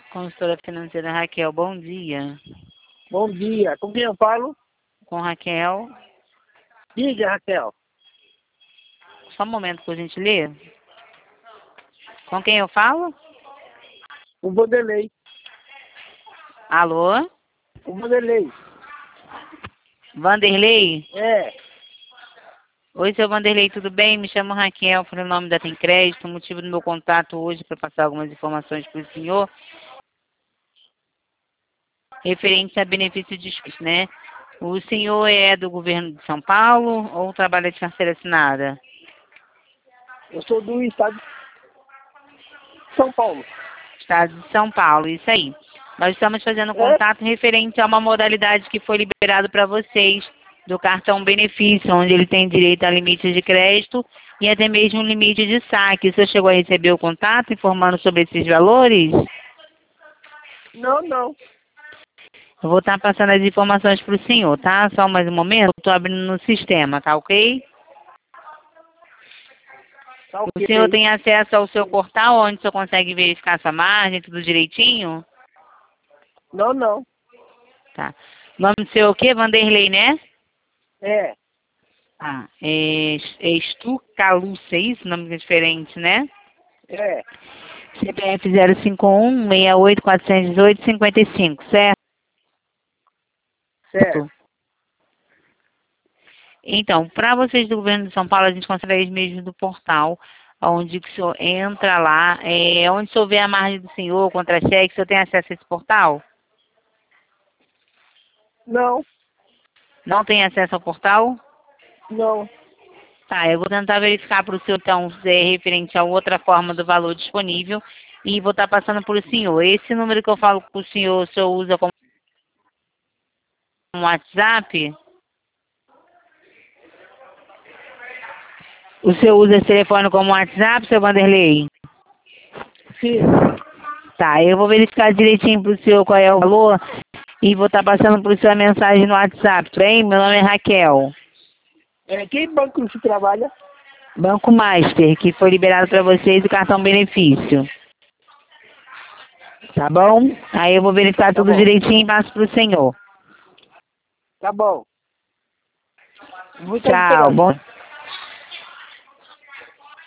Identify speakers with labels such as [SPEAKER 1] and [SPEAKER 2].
[SPEAKER 1] Consultora financeira Raquel, bom dia.
[SPEAKER 2] Bom dia. Com quem eu falo?
[SPEAKER 1] Com Raquel.
[SPEAKER 2] Diga, Raquel.
[SPEAKER 1] Só um momento, por gentileza. Com quem eu falo?
[SPEAKER 2] O Vanderlei.
[SPEAKER 1] Alô?
[SPEAKER 2] O Vanderlei.
[SPEAKER 1] Vanderlei?
[SPEAKER 2] É.
[SPEAKER 1] Oi, seu Vanderlei, tudo bem? Me chamo Raquel, por nome da Tem Crédito. O motivo do meu contato hoje para passar algumas informações para o senhor referente a benefício de SUS, né? O senhor é do governo de São Paulo ou trabalha de carteira assinada?
[SPEAKER 2] Eu sou do estado de São Paulo.
[SPEAKER 1] Estado de São Paulo, isso aí. Nós estamos fazendo contato referente a uma modalidade que foi liberado para vocês do cartão benefício, onde ele tem direito a limite de crédito e até mesmo limite de saque. Você chegou a receber o contato informando sobre esses valores?
[SPEAKER 2] Não.
[SPEAKER 1] Eu vou estar passando as informações para o senhor, tá? Só mais um momento, estou abrindo no sistema, tá ok?
[SPEAKER 2] Tá
[SPEAKER 1] O
[SPEAKER 2] ok.
[SPEAKER 1] senhor tem acesso ao seu portal, onde o senhor consegue verificar essa margem, tudo direitinho?
[SPEAKER 2] Não.
[SPEAKER 1] Tá. Nome do seu o quê? Vanderlei, né?
[SPEAKER 2] É.
[SPEAKER 1] Ah, Estu Caluce, é isso? Nome diferente, né?
[SPEAKER 2] É.
[SPEAKER 1] CPF 051 68 418 55, certo?
[SPEAKER 2] Certo.
[SPEAKER 1] Então, para vocês do governo de São Paulo, a gente consegue eles mesmo do portal, onde o senhor entra lá, onde o senhor vê a margem do senhor, contra-cheque, o senhor tem acesso a esse portal?
[SPEAKER 2] Não.
[SPEAKER 1] Não tem acesso ao portal?
[SPEAKER 2] Não.
[SPEAKER 1] Tá, eu vou tentar verificar para o senhor, então, se é referente a outra forma do valor disponível e vou estar passando para o senhor. Esse número que eu falo com o senhor usa como WhatsApp? O senhor usa esse telefone como WhatsApp, seu Vanderlei?
[SPEAKER 2] Sim.
[SPEAKER 1] Tá, eu vou verificar direitinho para o senhor qual é o valor e vou estar passando para o senhor a mensagem no WhatsApp, tudo bem? Meu nome é Raquel.
[SPEAKER 2] Que banco você trabalha?
[SPEAKER 1] Banco Master, que foi liberado para vocês o cartão benefício. Tá bom? Aí eu vou verificar tudo direitinho e passo para o senhor.
[SPEAKER 2] Tá bom. Vou estar
[SPEAKER 1] Tchau,
[SPEAKER 2] esperando.
[SPEAKER 1] bom.